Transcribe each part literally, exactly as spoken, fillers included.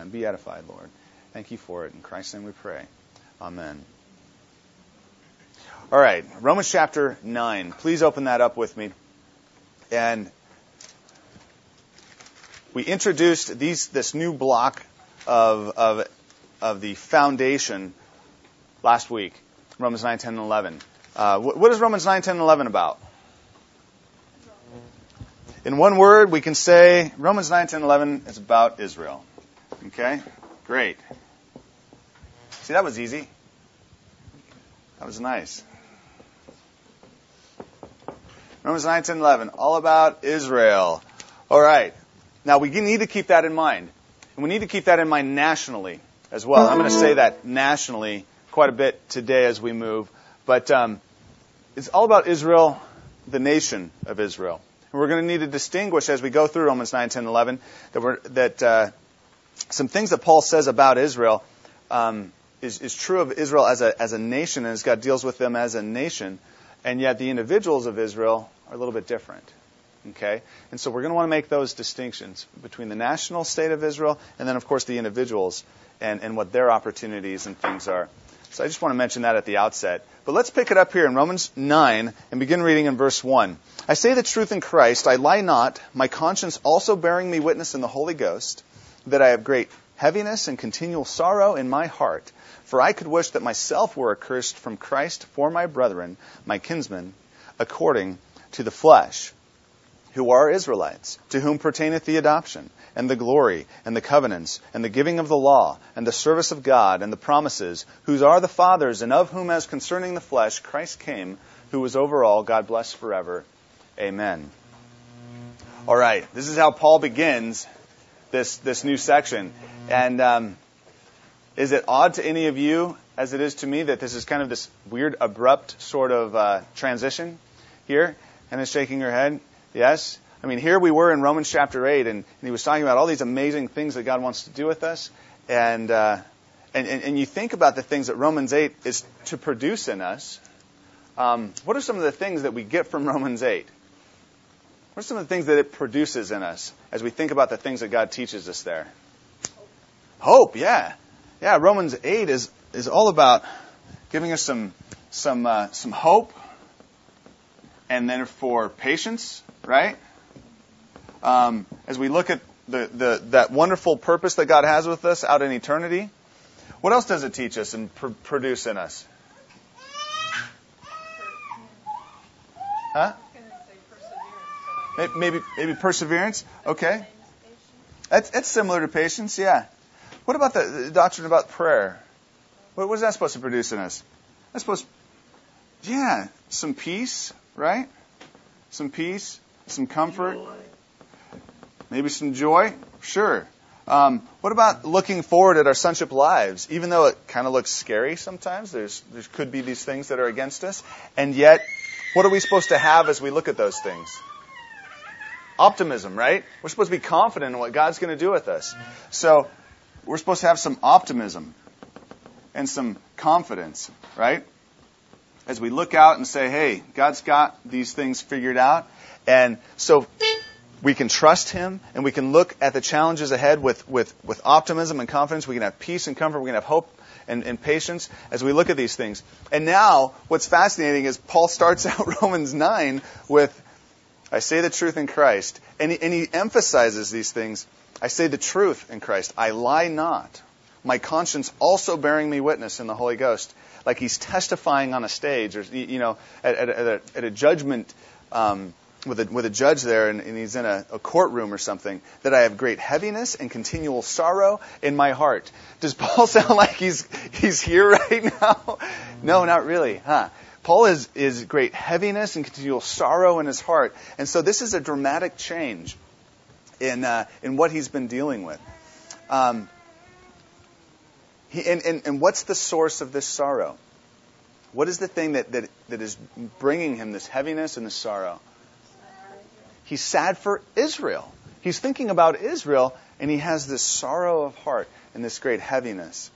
and be edified, Lord. Thank you for it. In Christ's name we pray. Amen. All right, Romans chapter nine. Please open that up with me. And we introduced these this new block of of of the foundation last week. Romans nine, ten, and eleven. Uh, what, what is Romans nine, ten, and eleven about? In one word, we can say Romans nine, ten, and eleven is about Israel. Okay? Great. See, that was easy. That was nice. Romans nine, ten, eleven, all about Israel. All right. Now, we need to keep that in mind. And we need to keep that in mind nationally as well. I'm going to say that nationally quite a bit today as we move. But um, it's all about Israel, the nation of Israel. And we're going to need to distinguish as we go through Romans nine, ten, eleven that, we're, that uh, some things that Paul says about Israel um, is, is true of Israel as a, as a nation, and as God deals with them as a nation. And yet the individuals of Israel are a little bit different. Okay? And so we're going to want to make those distinctions between the national state of Israel and then, of course, the individuals and, and what their opportunities and things are. So I just want to mention that at the outset. But let's pick it up here in Romans nine and begin reading in verse one. I say the truth in Christ, I lie not, my conscience also bearing me witness in the Holy Ghost, that I have great heaviness and continual sorrow in my heart. For I could wish that myself were accursed from Christ for my brethren, my kinsmen, according to the flesh, who are Israelites, to whom pertaineth the adoption, and the glory, and the covenants, and the giving of the law, and the service of God, and the promises, whose are the fathers, and of whom as concerning the flesh Christ came, who is over all, God bless forever. Amen. All right, this is how Paul begins this, this new section. And um, is it odd to any of you, as it is to me, that this is kind of this weird, abrupt sort of uh, transition here? And is shaking her head. Yes? I mean, here we were in Romans chapter eight, and, and he was talking about all these amazing things that God wants to do with us. And, uh, and, and, and you think about the things that Romans eight is to produce in us. Um, what are some of the things that we get from Romans eight? What are some of the things that it produces in us as we think about the things that God teaches us there? Hope, yeah. Yeah, Romans eight is, is all about giving us some, some, uh, some hope. And then for patience, right? Um, as we look at the, the that wonderful purpose that God has with us out in eternity, what else does it teach us and pr- produce in us? Huh? Maybe maybe perseverance. Okay, that's that's similar to patience. Yeah. What about the, the doctrine about prayer? What was that supposed to produce in us? That's supposed, yeah, some peace. Right? Some peace, some comfort, maybe some joy. Sure. Um, what about looking forward at our sonship lives? Even though it kind of looks scary sometimes, there's there could be these things that are against us. And yet, what are we supposed to have as we look at those things? Optimism, right? We're supposed to be confident in what God's going to do with us. So, we're supposed to have some optimism and some confidence, right? As we look out and say, hey, God's got these things figured out. And so we can trust Him, and we can look at the challenges ahead with, with, with optimism and confidence. We can have peace and comfort. We can have hope and, and patience as we look at these things. And now, what's fascinating is Paul starts out Romans nine with, I say the truth in Christ. And he, and he emphasizes these things. I say the truth in Christ. I lie not. My conscience also bearing me witness in the Holy Ghost. Like he's testifying on a stage, or you know, at, at, at, a, at a judgment um, with a with a judge there, and, and he's in a, a courtroom or something. That I have great heaviness and continual sorrow in my heart. Does Paul sound like he's he's here right now? No, not really, huh? Paul is is great heaviness and continual sorrow in his heart, and so this is a dramatic change in uh, in what he's been dealing with. Um, He, and, and, and what's the source of this sorrow? What is the thing that, that, that is bringing him this heaviness and this sorrow? He's sad for Israel. He's thinking about Israel, and he has this sorrow of heart and this great heaviness.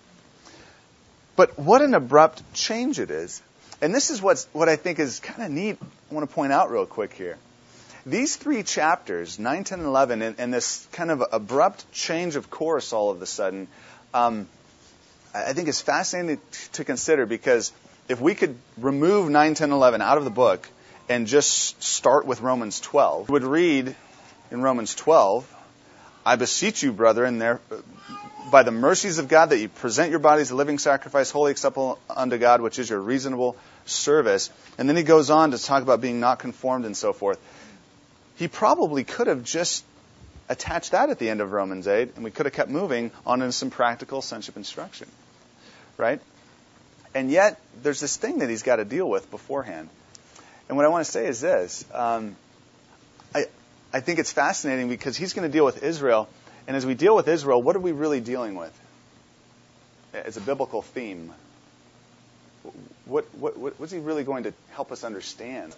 But what an abrupt change it is. And this is what's, what I think is kind of neat, I want to point out real quick here, these three chapters, nine, ten, and eleven, and, and this kind of abrupt change of course all of a sudden, um, I think is fascinating to consider, because if we could remove nine, ten, eleven out of the book and just start with Romans twelve, we would read in Romans twelve, I beseech you, brethren, there, by the mercies of God, that you present your bodies a living sacrifice, wholly acceptable unto God, which is your reasonable service. And then he goes on to talk about being not conformed and so forth. He probably could have just attached that at the end of Romans eight, and we could have kept moving on into some practical sonship instruction, right? And yet, there's this thing that he's got to deal with beforehand. And what I want to say is this. Um, I, I think it's fascinating because he's going to deal with Israel. And as we deal with Israel, what are we really dealing with? As a biblical theme. What, what, what, what's he really going to help us understand?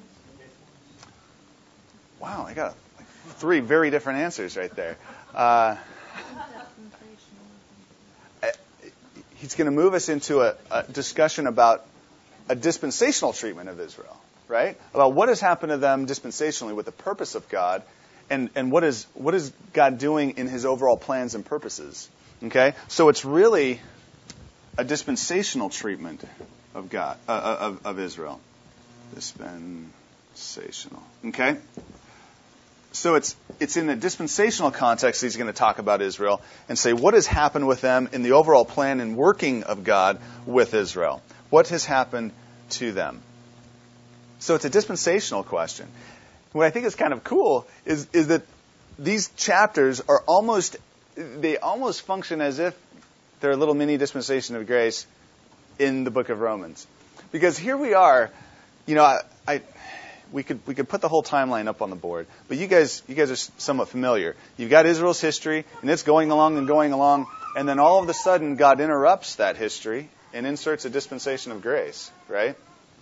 Wow, I got like three very different answers right there. Uh, he's going to move us into a, a discussion about a dispensational treatment of Israel, right? About what has happened to them dispensationally with the purpose of God, and, and what is what is God doing in his overall plans and purposes. Okay? So it's really a dispensational treatment of God, uh, of, of Israel. Dispensational. Okay? So it's it's in a dispensational context he's going to talk about Israel and say what has happened with them in the overall plan and working of God with Israel. What has happened to them? So it's a dispensational question. What I think is kind of cool is is that these chapters are almost they almost function as if they're a little mini dispensation of grace in the book of Romans. Because here we are, you know, I, I we could we could put the whole timeline up on the board, but you guys you guys are somewhat familiar. You've got Israel's history, and it's going along and going along, and then all of a sudden God interrupts that history and inserts a dispensation of grace, right?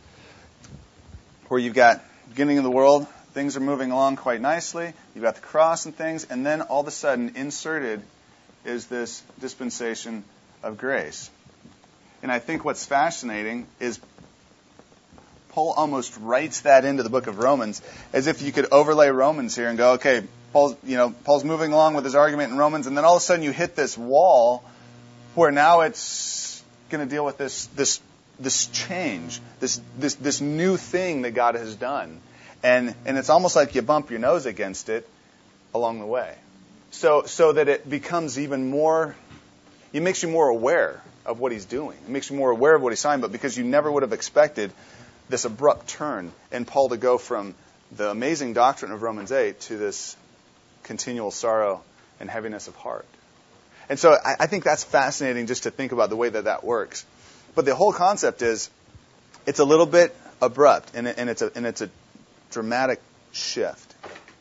Where you've got beginning of the world, things are moving along quite nicely. You've got the cross and things, and then all of a sudden inserted is this dispensation of grace. And I think what's fascinating is Paul almost writes that into the book of Romans as if you could overlay Romans here and go, okay, Paul's, you know, Paul's moving along with his argument in Romans, and then all of a sudden you hit this wall where now it's going to deal with this this this change, this this this new thing that God has done. And and it's almost like you bump your nose against it along the way. So so that it becomes even more, it makes you more aware of what he's doing. It makes you more aware of what he's saying, but because you never would have expected this abrupt turn in Paul to go from the amazing doctrine of Romans eight to this continual sorrow and heaviness of heart. And so I, I think that's fascinating just to think about the way that that works. But the whole concept is it's a little bit abrupt, and, and it's a and it's a dramatic shift.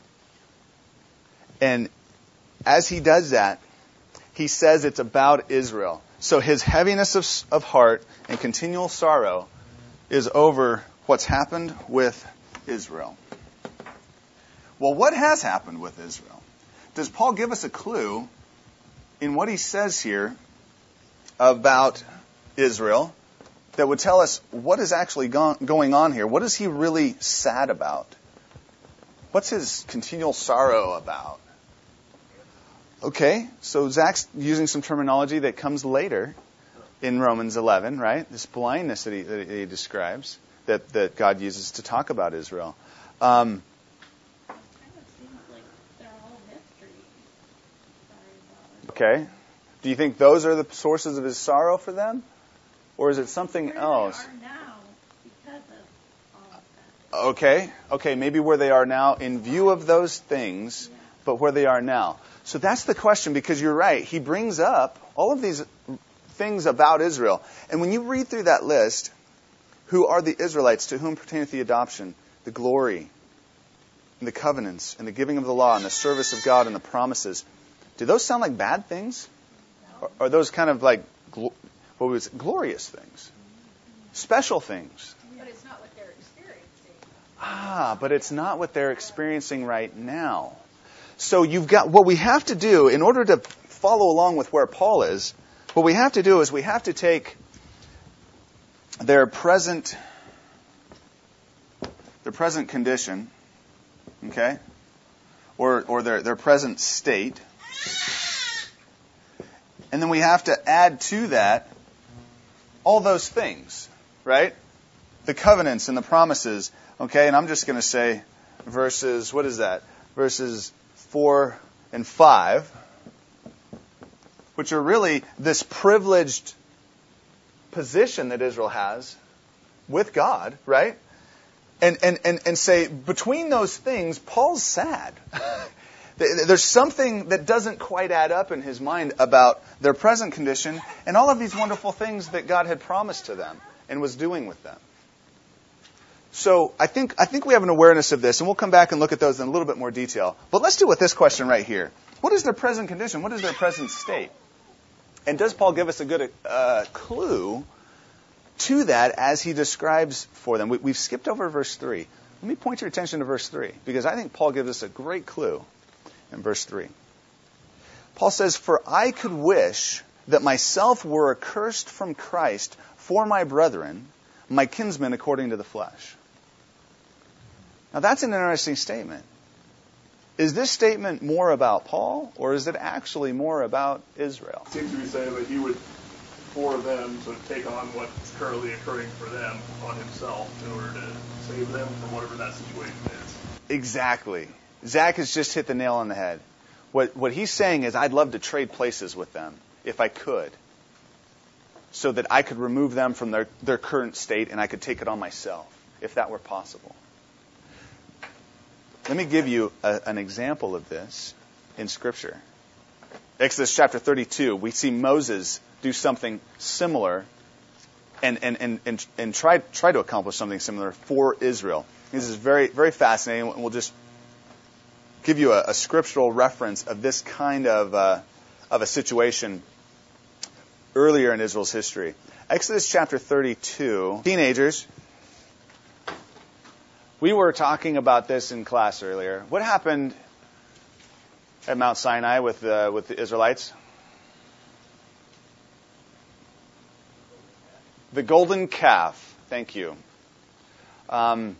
And as he does that, he says it's about Israel. So his heaviness of, of heart and continual sorrow is over what's happened with Israel. Well, what has happened with Israel? Does Paul give us a clue in what he says here about Israel that would tell us what is actually go- going on here? What is he really sad about? What's his continual sorrow about? Okay, so Zach's using some terminology that comes later in Romans eleven, right? This blindness that he, that he describes, that, that God uses to talk about Israel. Um, Kind of seems like they're all mystery. okay. Do you think those are the sources of his sorrow for them? Or is it something Where else? They are now because of all of that. Okay, okay, maybe where they are now in view of those things, Yeah. but where they are now. So that's the question, because you're right. He brings up all of these things about Israel. And when you read through that list, who are the Israelites to whom pertaineth the adoption, the glory, and the covenants, and the giving of the law, and the service of God, and the promises, do those sound like bad things? Or are those kind of like gl- what was it? Glorious things? Special things? But it's not what they're experiencing. Ah, but it's not what they're experiencing right now. So you've got what we have to do in order to follow along with where Paul is. What we have to do is we have to take their present their present condition Okay? Or or their, their present state. And then we have to add to that all those things, right? The covenants and the promises. Okay, and I'm just going to say verses, what is that? Verses four and five, which are really this privileged position that Israel has with God, right? And and and, and say, between those things, Paul's sad. There's something that doesn't quite add up in his mind about their present condition and all of these wonderful things that God had promised to them and was doing with them. So I think I think we have an awareness of this, and we'll come back and look at those in a little bit more detail. But let's deal with this question right here. What is their present condition? What is their present state? And does Paul give us a good uh, clue to that as he describes for them? We, we've skipped over verse three. Let me point your attention to verse three, because I think Paul gives us a great clue in verse three. Paul says, "For I could wish that myself were accursed from Christ for my brethren, my kinsmen according to the flesh." Now that's an interesting statement. Is this statement more about Paul, or is it actually more about Israel? It seems to be saying that he would, for them, sort of take on what's currently occurring for them on himself in order to save them from whatever that situation is. Exactly. Zach has just hit the nail on the head. What what he's saying is, I'd love to trade places with them if I could, so that I could remove them from their, their current state and I could take it on myself, if that were possible. Let me give you a, an example of this in Scripture. Exodus chapter thirty-two, we see Moses do something similar and and, and, and, and try, try to accomplish something similar for Israel. This is very, very fascinating, and we'll just give you a, a scriptural reference of this kind of uh, of a situation earlier in Israel's history. Exodus chapter thirty-two. Teenagers, we were talking about this in class earlier. What happened at Mount Sinai with uh, with the Israelites? The golden calf. Thank you. Um,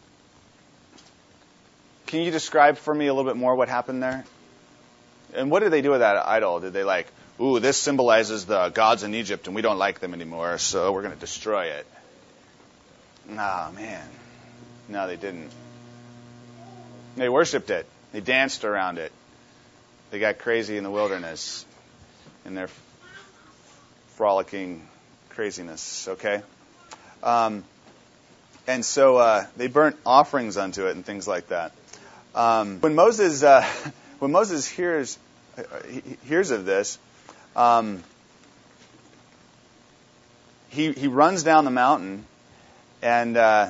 can you describe for me a little bit more what happened there? And what did they do with that idol? Did they like, ooh, this symbolizes the gods in Egypt and we don't like them anymore, so we're going to destroy it? Nah, man. No, they didn't. They worshipped it. They danced around it. They got crazy in the wilderness in their frolicking craziness, okay? Um, and so uh, they burnt offerings unto it and things like that. Um, when Moses uh, when Moses hears he hears of this, um, he he runs down the mountain, and uh,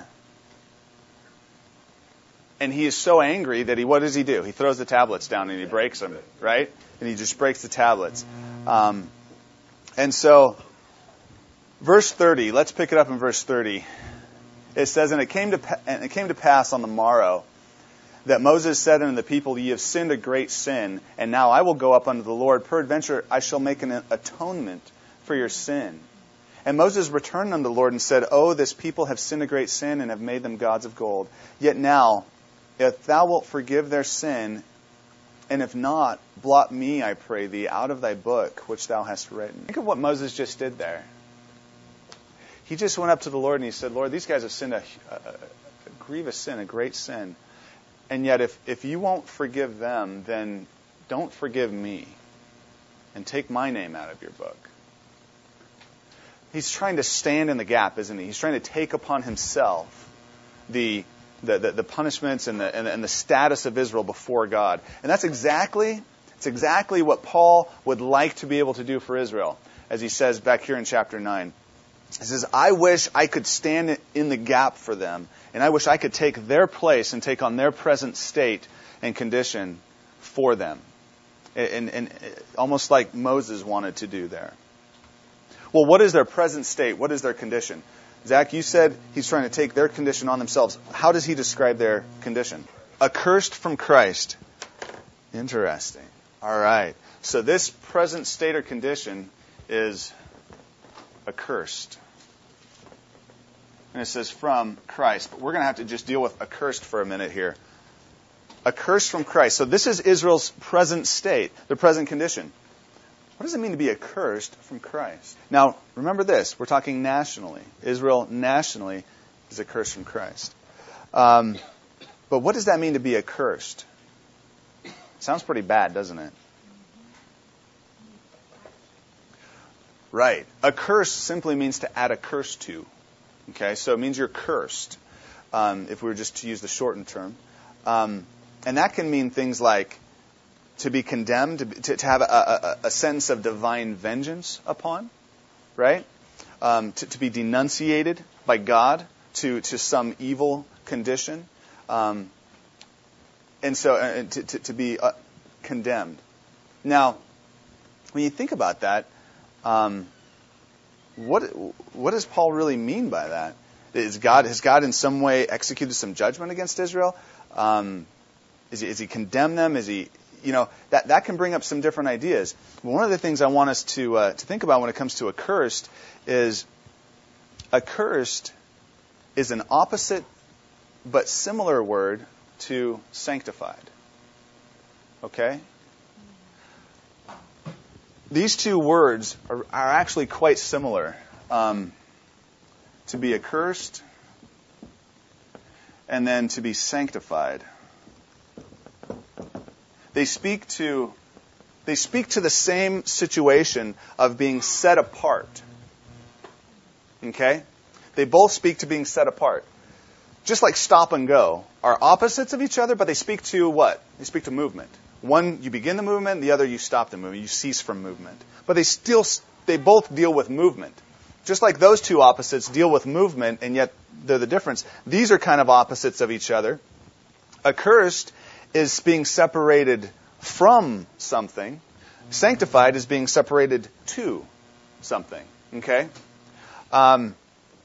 and he is so angry that he what does he do? He throws the tablets down and he breaks them, right? And he just breaks the tablets. Um, and so, verse thirty. Let's pick it up in verse thirty. It says, "And it came to pa- and it came to pass on the morrow that Moses said unto the people, Ye have sinned a great sin, and now I will go up unto the Lord. Peradventure I shall make an atonement for your sin. And Moses returned unto the Lord and said, Oh, this people have sinned a great sin, and have made them gods of gold. Yet now, if thou wilt forgive their sin, and if not, blot me, I pray thee, out of thy book which thou hast written." Think of what Moses just did there. He just went up to the Lord and he said, Lord, these guys have sinned a, a, a grievous sin, a great sin. And yet if, if you won't forgive them, then don't forgive me. And take my name out of your book. He's trying to stand in the gap, isn't he? He's trying to take upon himself the the, the, the punishments and the, and the and the status of Israel before God. And that's exactly it's exactly what Paul would like to be able to do for Israel, as he says back here in chapter nine. He says, I wish I could stand in the gap for them, and I wish I could take their place and take on their present state and condition for them. And, and, and almost like Moses wanted to do there. Well, what is their present state? What is their condition? Zach, you said he's trying to take their condition on themselves. How does he describe their condition? Accursed from Christ. Interesting. All right. So this present state or condition is accursed. And it says from Christ. But we're going to have to just deal with accursed for a minute here. Accursed from Christ. So this is Israel's present state, their present condition. What does it mean to be accursed from Christ? Now, remember this. We're talking nationally. Israel nationally is accursed from Christ. Um, but what does that mean to be accursed? Sounds pretty bad, doesn't it? Right. Accursed simply means to add a curse to. Okay, so it means you're cursed, um, if we were just to use the shortened term. Um, and that can mean things like to be condemned, to, to, to have a, a, a sense of divine vengeance upon, right? Um, to, to be denunciated by God to, to some evil condition. Um, and so uh, to, to, to be uh, condemned. Now, when you think about that, um, what what does Paul really mean by that? Is God has God in some way executed some judgment against Israel? Um, is he, is he condemned them? Is he, you know, that that can bring up some different ideas. But one of the things I want us to uh, to think about when it comes to accursed is accursed is an opposite but similar word to sanctified. Okay? These two words are, are actually quite similar. Um, to be accursed and then to be sanctified. They speak to they speak to the same situation of being set apart. Okay? They both speak to being set apart. Just like stop and go are opposites of each other, but they speak to what? They speak to movement. One, you begin the movement, the other, you stop the movement. You cease from movement. But they still, they both deal with movement. Just like those two opposites deal with movement, and yet they're the difference. These are kind of opposites of each other. Accursed is being separated from something. Sanctified is being separated to something. Okay? Um,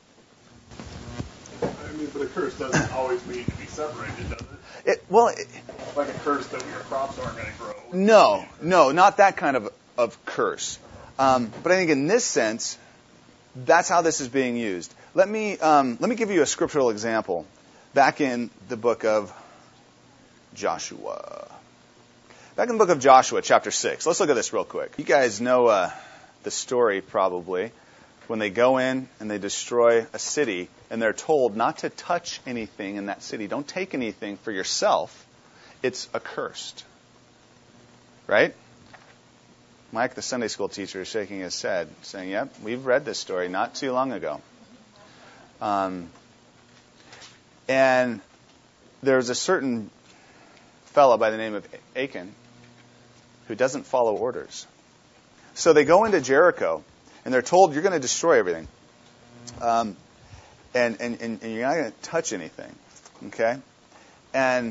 I mean, but a curse doesn't always mean to be separated, does it? it well, it, Like a curse that your crops aren't going to grow. no, no, not that kind of, of curse. Um, but I think in this sense, that's how this is being used. Let me um, let me give you a scriptural example. Back in the book of Joshua. Back in the book of Joshua, chapter six. Let's look at this real quick. You guys know uh, the story probably when they go in and they destroy a city and they're told not to touch anything in that city. Don't take anything for yourself. It's accursed. Right? Mike, the Sunday school teacher, is shaking his head, saying, yep, we've read this story not too long ago. Um, and there's a certain fellow by the name of Achan who doesn't follow orders. So they go into Jericho, and they're told, you're going to destroy everything. Um, and, and, and, and you're not going to touch anything. Okay? And,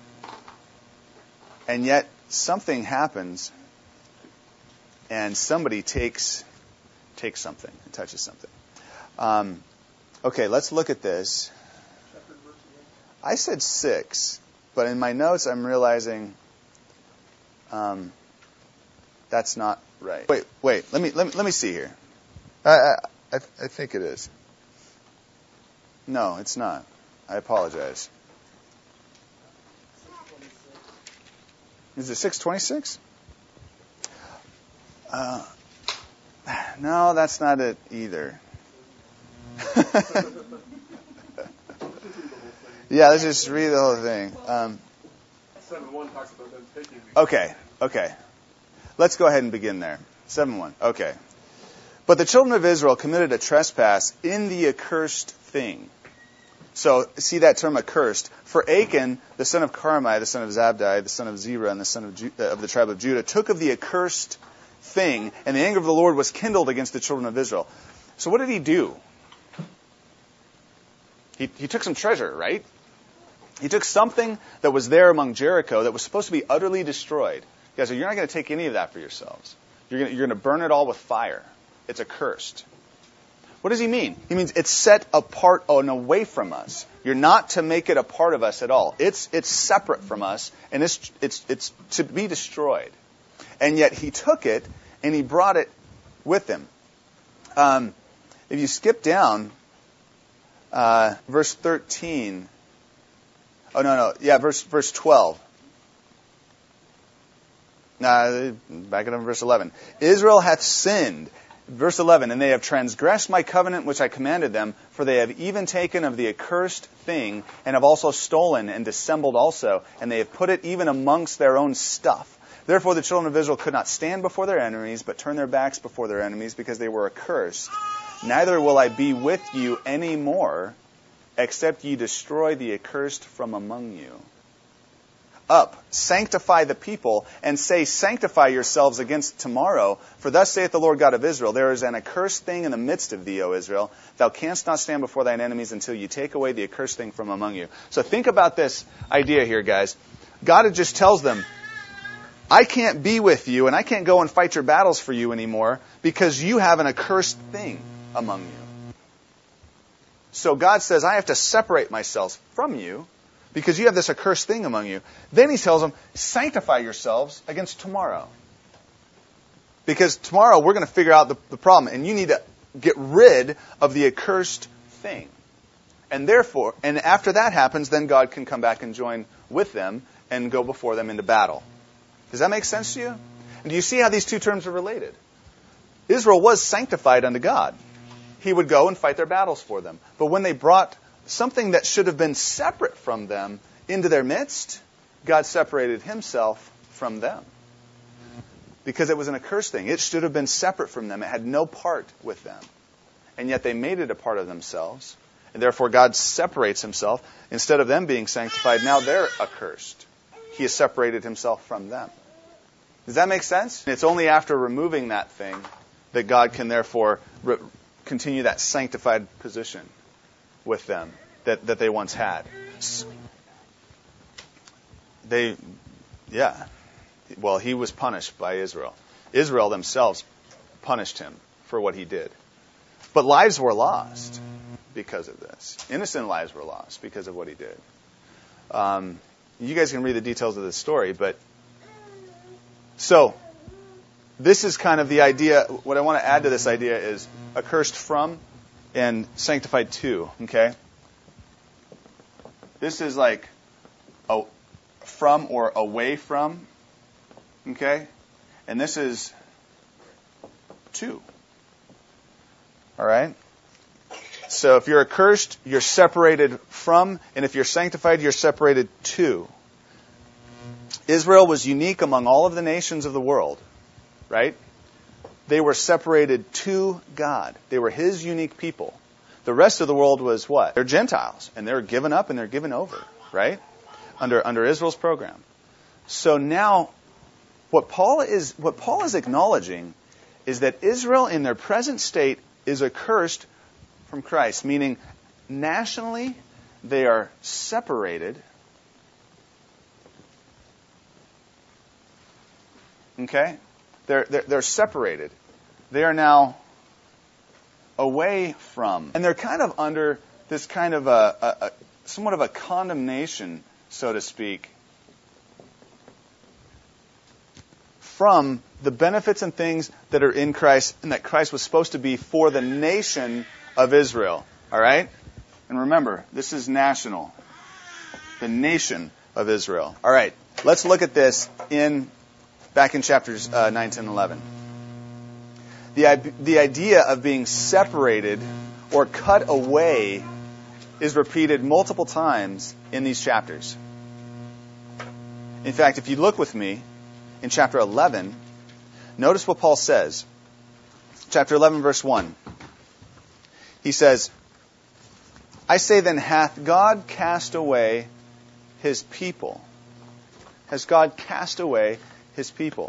and yet something happens, and somebody takes takes something and touches something. Um, okay, let's look at this. I said six, but in my notes I'm realizing um, that's not right. Wait, wait. Let me let me let me see here. I I, I I think it is. No, it's not. I apologize. Is it six twenty-six? Uh, no, that's not it either. Yeah, let's just read the whole thing. Um, seven one talks about them taking these. okay, okay. Let's go ahead and begin there. seven one. Okay. But the children of Israel committed a trespass in the accursed thing. So, see that term accursed. For Achan, the son of Carmi, the son of Zabdi, the son of Zerah, and the son of, Ju- uh, of the tribe of Judah, took of the accursed thing, and the anger of the Lord was kindled against the children of Israel. So what did he do? He, he took some treasure, right? He took something that was there among Jericho that was supposed to be utterly destroyed. He guys, you're not going to take any of that for yourselves. You're going to, you're going to burn it all with fire. It's accursed. What does he mean? He means it's set apart and away from us. You're not to make it a part of us at all. It's it's separate from us, and it's it's it's to be destroyed. And yet he took it and he brought it with him. Um, if you skip down, uh, verse thirteen. Oh no no yeah verse verse twelve. Uh, back it up in verse eleven. Israel hath sinned. Verse eleven, and they have transgressed my covenant which I commanded them, for they have even taken of the accursed thing, and have also stolen and dissembled also, and they have put it even amongst their own stuff. Therefore the children of Israel could not stand before their enemies, but turn their backs before their enemies, because they were accursed. Neither will I be with you any more, except ye destroy the accursed from among you. Up, sanctify the people, and say, sanctify yourselves against tomorrow. For thus saith the Lord God of Israel, there is an accursed thing in the midst of thee, O Israel. Thou canst not stand before thine enemies until you take away the accursed thing from among you. So think about this idea here, guys. God just tells them, I can't be with you, and I can't go and fight your battles for you anymore, because you have an accursed thing among you. So God says, I have to separate myself from you, because you have this accursed thing among you. Then he tells them, sanctify yourselves against tomorrow. Because tomorrow we're going to figure out the, the problem, and you need to get rid of the accursed thing. And therefore, and after that happens, then God can come back and join with them and go before them into battle. Does that make sense to you? And do you see how these two terms are related? Israel was sanctified unto God. He would go and fight their battles for them. But when they brought something that should have been separate from them into their midst, God separated himself from them. Because it was an accursed thing. It should have been separate from them. It had no part with them. And yet they made it a part of themselves. And therefore God separates himself. Instead of them being sanctified, now they're accursed. He has separated himself from them. Does that make sense? It's only after removing that thing that God can therefore re- continue that sanctified position with them that, that they once had. They, yeah. Well, he was punished by Israel. Israel themselves punished him for what he did. But lives were lost because of this. Innocent lives were lost because of what he did. Um, you guys can read the details of this story, but so this is kind of the idea. What I want to add to this idea is accursed from and sanctified to, okay? This is like a, from or away from, okay? And this is to, all right? So if you're accursed, you're separated from, and if you're sanctified, you're separated to. Israel was unique among all of the nations of the world, right? They were separated to God. They were his unique people. The rest of the world was what? They're Gentiles, and they're given up and they're given over, right? Under under Israel's program. So now, what Paul is what Paul is acknowledging is that Israel in their present state is accursed from Christ, meaning nationally they are separated. Okay? They're, they're, they're separated. They are now away from. And they're kind of under this kind of a, a, a somewhat of a condemnation, so to speak, from the benefits and things that are in Christ and that Christ was supposed to be for the nation of Israel. All right? And remember, this is national. The nation of Israel. All right. Let's look at this in back in chapters uh, nine, ten, eleven. The, the idea of being separated or cut away is repeated multiple times in these chapters. In fact, if you look with me in chapter eleven, notice what Paul says. Chapter eleven, verse one. He says, I say then, hath God cast away his people? Has God cast away his people?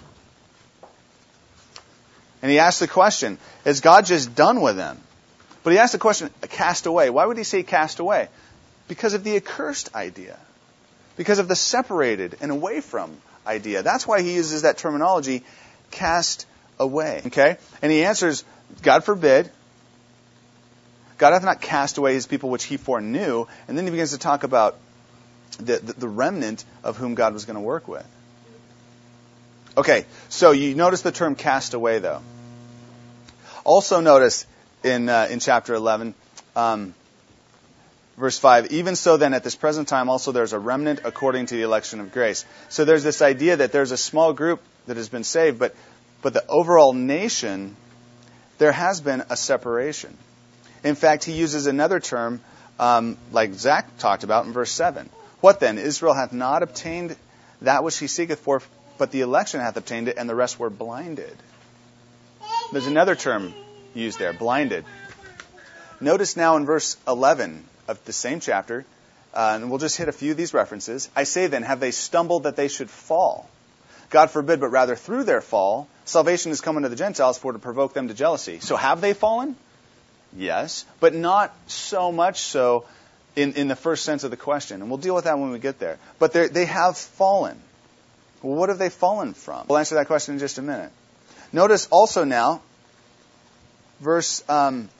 And he asked the question, is God just done with them? But he asked the question, cast away. Why would he say cast away? Because of the accursed idea. Because of the separated and away from idea. That's why he uses that terminology, cast away. Okay? And he answers, God forbid. God hath not cast away his people which he foreknew. And then he begins to talk about the, the, the remnant of whom God was going to work with. Okay, so you notice the term cast away, though. Also notice in uh, in chapter eleven, um, Verse five, even so then at this present time also there's a remnant according to the election of grace. So there's this idea that there's a small group that has been saved, but but the overall nation, there has been a separation. In fact, he uses another term, um, like Zach talked about in verse seven. What then? Israel hath not obtained that which he seeketh for, but the election hath obtained it, and the rest were blinded. There's another term used there, blinded. Notice now in verse eleven of the same chapter, uh, and we'll just hit a few of these references. I say then, have they stumbled that they should fall? God forbid, but rather through their fall, salvation is come unto the Gentiles for to provoke them to jealousy. So have they fallen? Yes, but not so much so in, in the first sense of the question. And we'll deal with that when we get there. But they have fallen. Well, what have they fallen from? We'll answer that question in just a minute. Notice also now, verse um,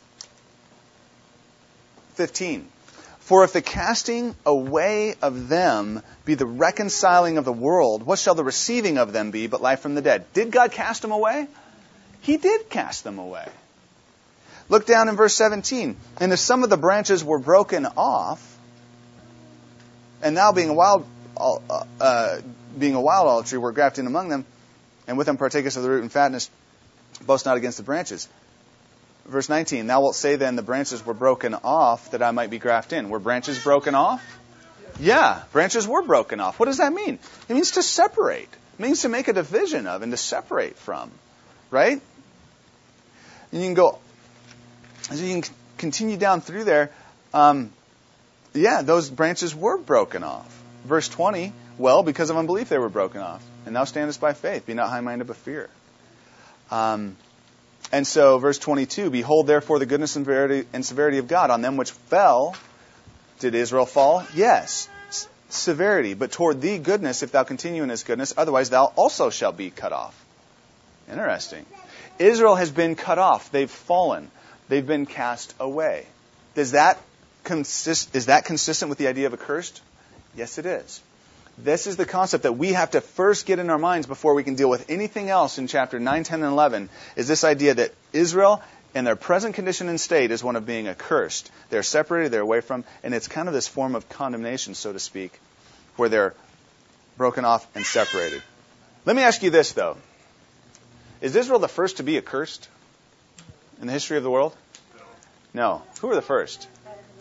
fifteen. For if the casting away of them be the reconciling of the world, what shall the receiving of them be but life from the dead? Did God cast them away? He did cast them away. Look down in verse seventeen. And if some of the branches were broken off, and now being a wild, uh, being a wild olive tree, were grafted in among them, and with them partakest of the root and fatness, boast not against the branches. Verse nineteen, thou wilt say then, the branches were broken off, that I might be grafted in. Were branches broken off? Yeah, branches were broken off. What does that mean? It means to separate. It means to make a division of and to separate from. Right? And you can go, as you can continue down through there, um, yeah, those branches were broken off. Verse twenty, well, because of unbelief they were broken off. And thou standest by faith. Be not high-minded, but fear. Um, and so, verse twenty-two, behold, therefore, the goodness and severity, and severity of God on them which fell. Did Israel fall? Yes. S- severity. But toward thee goodness, if thou continue in his goodness, otherwise thou also shalt be cut off. Interesting. Israel has been cut off. They've fallen. They've been cast away. Does that consist, is that consistent with the idea of accursed? Yes, it is. This is the concept that we have to first get in our minds before we can deal with anything else in chapter nine, ten, and eleven, is this idea that Israel, in their present condition and state, is one of being accursed. They're separated, they're away from, and it's kind of this form of condemnation, so to speak, where they're broken off and separated. Let me ask you this, though. Is Israel the first to be accursed in the history of the world? No. Who were the first?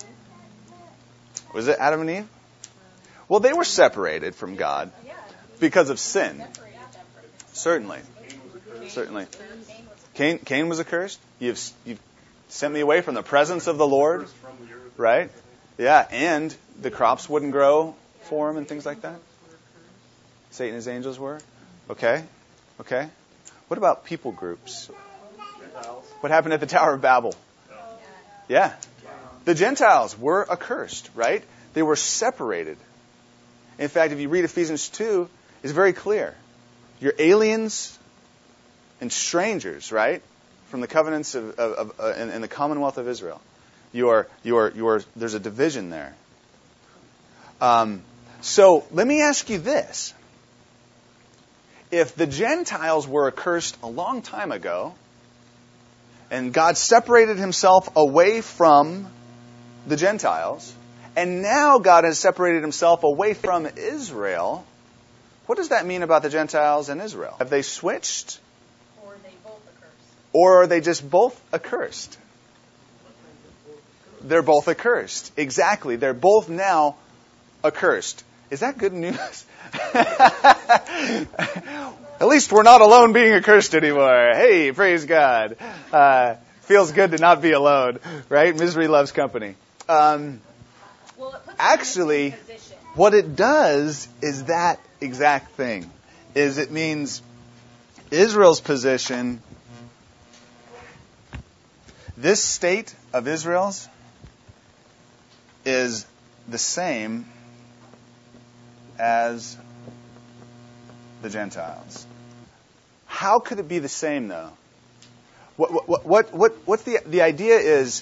Was it Adam and Eve? Well, they were separated from God because of sin. Certainly. Certainly. Cain, Cain was accursed. You've, you've sent me away from the presence of the Lord. Right? Yeah, and the crops wouldn't grow for him and things like that. Satan and his angels were. Okay. Okay. What about people groups? What happened at the Tower of Babel? Yeah. The Gentiles were accursed, right? They were separated. In fact, if you read Ephesians two, it's very clear. You're aliens and strangers, right? From the covenants of, of, of uh, in, in the Commonwealth of Israel. You are, you are, you are, there's a division there. Um, so let me ask you this. If the Gentiles were accursed a long time ago, and God separated himself away from the Gentiles, and now God has separated himself away from Israel, what does that mean about the Gentiles and Israel? Have they switched? Or are they both accursed? Or are they just both accursed? They're both accursed. Exactly. They're both now accursed. Is that good news? At least we're not alone being accursed anymore. Hey, praise God. Uh, feels good to not be alone, right? Misery loves company. Um, Well, it puts actually, them in a position. what it does is that exact thing. Is it means Israel's position, this state of Israel's, is the same as the Gentiles. How could it be the same, though? What what what what what's the the idea is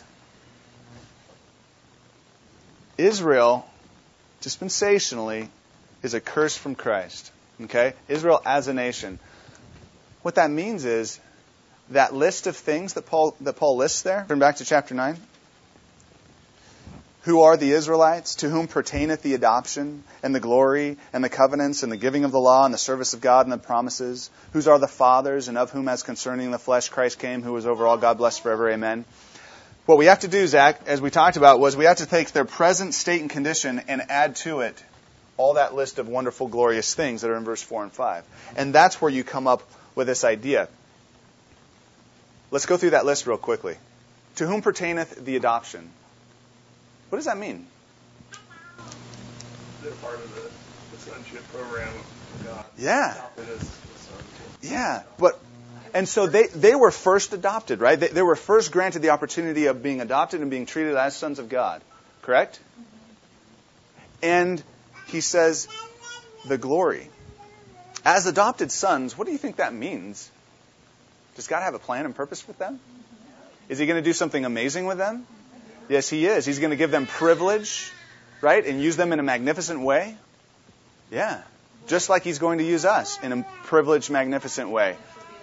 Israel, dispensationally, is a curse from Christ. Okay? Israel as a nation. What that means is that list of things that Paul that Paul lists there, turn back to chapter nine. who are the Israelites, to whom pertaineth the adoption, and the glory, and the covenants, and the giving of the law, and the service of God, and the promises, whose are the fathers, and of whom as concerning the flesh Christ came, who is over all, God blessed forever, amen. What we have to do, Zach, as we talked about, was we have to take their present state and condition and add to it all that list of wonderful, glorious things that are in verse four and five. And that's where you come up with this idea. Let's go through that list real quickly. To whom pertaineth the adoption? What does that mean? They're part of the, the sonship program of God. Yeah. Adopted as the sons. Yeah. But and so they, they were first adopted, right? They, they were first granted the opportunity of being adopted and being treated as sons of God. Correct? And he says, the glory. As adopted sons, what do you think that means? Does God have a plan and purpose with them? Is he going to do something amazing with them? Yes, he is. He's going to give them privilege, right? And use them in a magnificent way. Yeah. Just like he's going to use us in a privileged, magnificent way.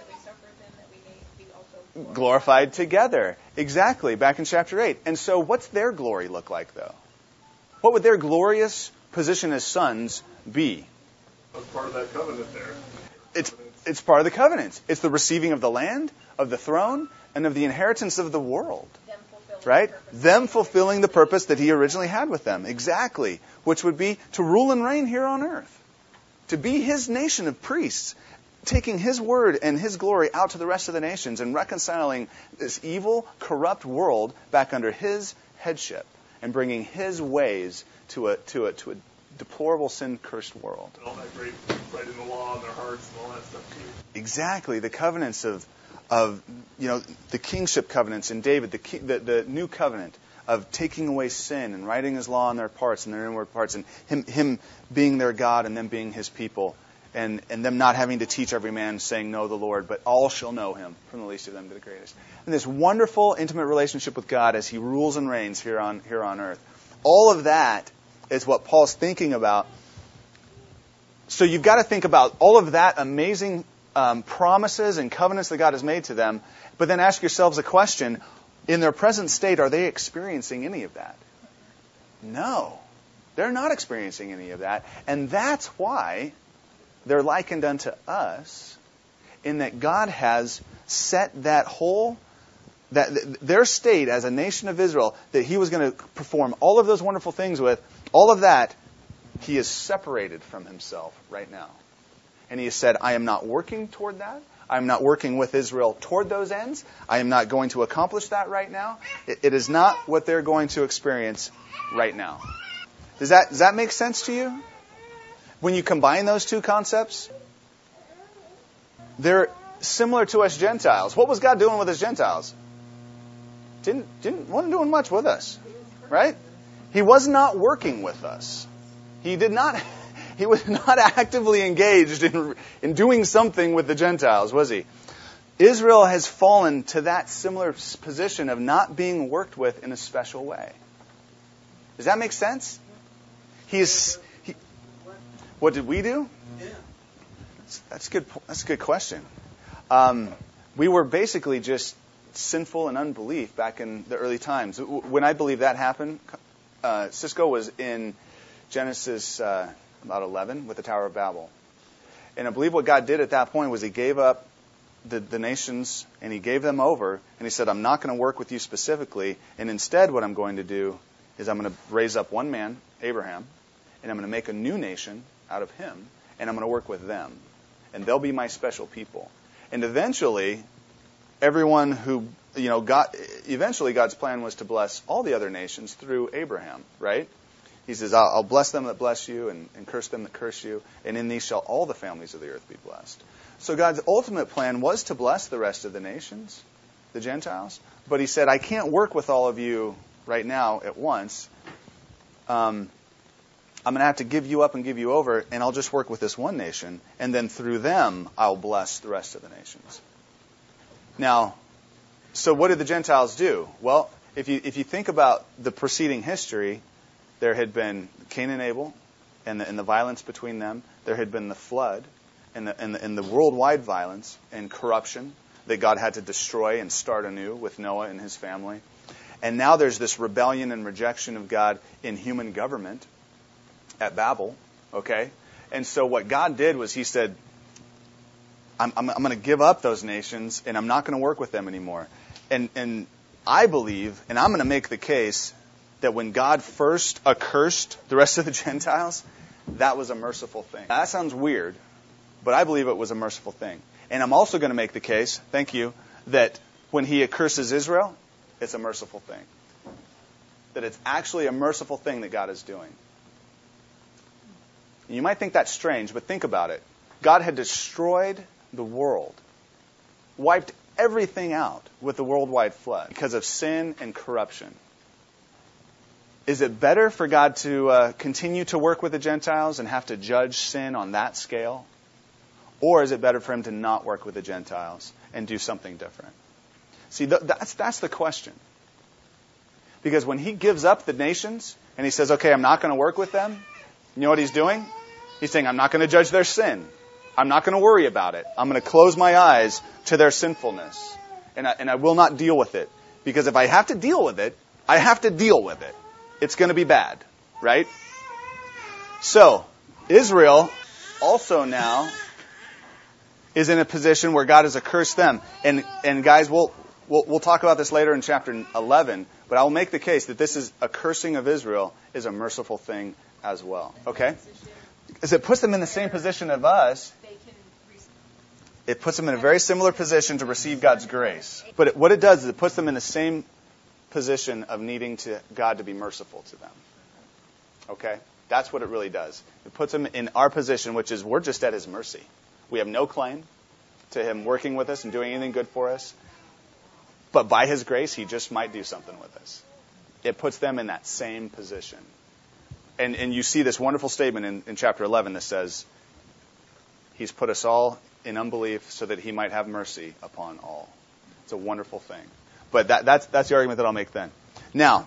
Glorified together. Exactly. Back in chapter eight. And so what's their glory look like, though? What would their glorious position as sons be? That's part of that covenant there. It's, it's part of the covenant. It's the receiving of the land, of the throne, and of the inheritance of the world. Right? Them fulfilling the purpose that he originally had with them. Exactly. Which would be to rule and reign here on earth. To be his nation of priests. Taking his word and his glory out to the rest of the nations and reconciling this evil, corrupt world back under his headship. And bringing his ways to a, to a, to a deplorable, sin-cursed world. And all that great writing the law in their hearts and all that stuff too. Exactly. The covenants of of, you know, the kingship covenants in David, the, the the new covenant of taking away sin and writing his law in their parts and their inward parts, and him him being their God and them being his people, and, and them not having to teach every man saying, know the Lord, but all shall know him, from the least of them to the greatest. And this wonderful, intimate relationship with God as he rules and reigns here on here on earth. All of that is what Paul's thinking about. So you've got to think about all of that amazing Um, promises and covenants that God has made to them, but then ask yourselves a question. In their present state, are they experiencing any of that? No. They're not experiencing any of that. And that's why they're likened unto us, in that God has set that whole, that their state as a nation of Israel, that he was going to perform all of those wonderful things with, all of that, he is separated from himself right now. And he has said, I am not working toward that. I am not working with Israel toward those ends. I am not going to accomplish that right now. It, it is not what they're going to experience right now. Does that, does that make sense to you? When you combine those two concepts, they're similar to us Gentiles. What was God doing with us Gentiles? Didn't, didn't, wasn't doing much with us, right? He was not working with us. He did not... He was not actively engaged in, in doing something with the Gentiles, was he? Israel has fallen to that similar position of not being worked with in a special way. Does that make sense? He is. He, what did we do? That's good. That's a good question. Um, we were basically just sinful and unbelief back in the early times. When I believe that happened, uh, Cisco was in Genesis. Uh, about eleven, with the Tower of Babel. And I believe what God did at that point was he gave up the, the nations and he gave them over and he said, I'm not going to work with you specifically, and instead what I'm going to do is I'm going to raise up one man, Abraham, and I'm going to make a new nation out of him, and I'm going to work with them. And they'll be my special people. And eventually, everyone who, you know, God, eventually God's plan was to bless all the other nations through Abraham, right? He says, I'll bless them that bless you and, and curse them that curse you, and in these shall all the families of the earth be blessed. So God's ultimate plan was to bless the rest of the nations, the Gentiles, but he said, I can't work with all of you right now at once. Um, I'm going to have to give you up and give you over, and I'll just work with this one nation, and then through them I'll bless the rest of the nations. Now, so what did the Gentiles do? Well, if you if you think about the preceding history, there had been Cain and Abel, and the, and the violence between them. There had been the flood, and the, and the, and the worldwide violence and corruption that God had to destroy and start anew with Noah and his family. And now there's this rebellion and rejection of God in human government at Babel, okay? And so what God did was he said, I'm, I'm, I'm going to give up those nations, and I'm not going to work with them anymore. And, and I believe, and I'm going to make the case, that when God first accursed the rest of the Gentiles, that was a merciful thing. Now, that sounds weird, but I believe it was a merciful thing. And I'm also going to make the case, thank you, that when he accuses Israel, it's a merciful thing. That it's actually a merciful thing that God is doing. And you might think that's strange, but think about it. God had destroyed the world, wiped everything out with the worldwide flood because of sin and corruption. Is it better for God to uh, continue to work with the Gentiles and have to judge sin on that scale? Or is it better for him to not work with the Gentiles and do something different? See, th- that's, that's the question. Because when he gives up the nations and he says, okay, I'm not going to work with them, you know what he's doing? He's saying, I'm not going to judge their sin. I'm not going to worry about it. I'm going to close my eyes to their sinfulness. And I, and I will not deal with it. Because if I have to deal with it, I have to deal with it. It's going to be bad, right? So, Israel also now is in a position where God has accursed them. And and guys, we'll, we'll we'll talk about this later in chapter eleven, but I will make the case that this is a cursing of Israel is a merciful thing as well. Okay? Because it puts them in the same position of us. It puts them in a very similar position to receive God's grace. But it, what it does is it puts them in the same position of needing to God to be merciful to them. Okay? That's what it really does. It puts them in our position, which is we're just at his mercy. We have no claim to him working with us and doing anything good for us. But by his grace, he just might do something with us. It puts them in that same position. And and you see this wonderful statement in, in chapter eleven that says, he's put us all in unbelief so that he might have mercy upon all. It's a wonderful thing. But that, that's that's the argument that I'll make then. Now,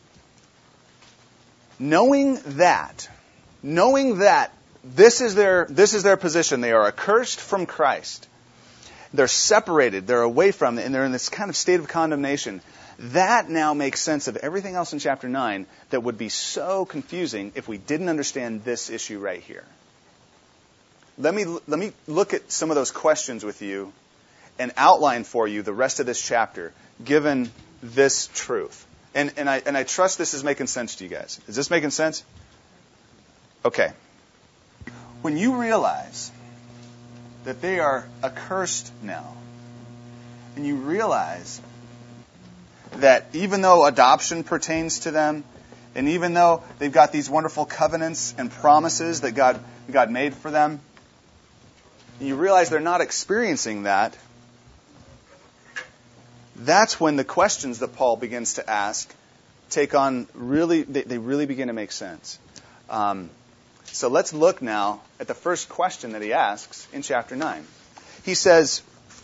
knowing that, knowing that this is their this is their position, they are accursed from Christ. They're separated, they're away from it, and they're in this kind of state of condemnation. That now makes sense of everything else in chapter nine that would be so confusing if we didn't understand this issue right here. Let me let me look at some of those questions with you and outline for you the rest of this chapter, given this truth. And and I and I trust this is making sense to you guys. Is this making sense? Okay. When you realize that they are accursed now, and you realize that even though adoption pertains to them, and even though they've got these wonderful covenants and promises that God God made for them, and you realize they're not experiencing that, that's when the questions that Paul begins to ask take on really, they, they really begin to make sense. Um, so let's look now at the first question that he asks in chapter nine. He says,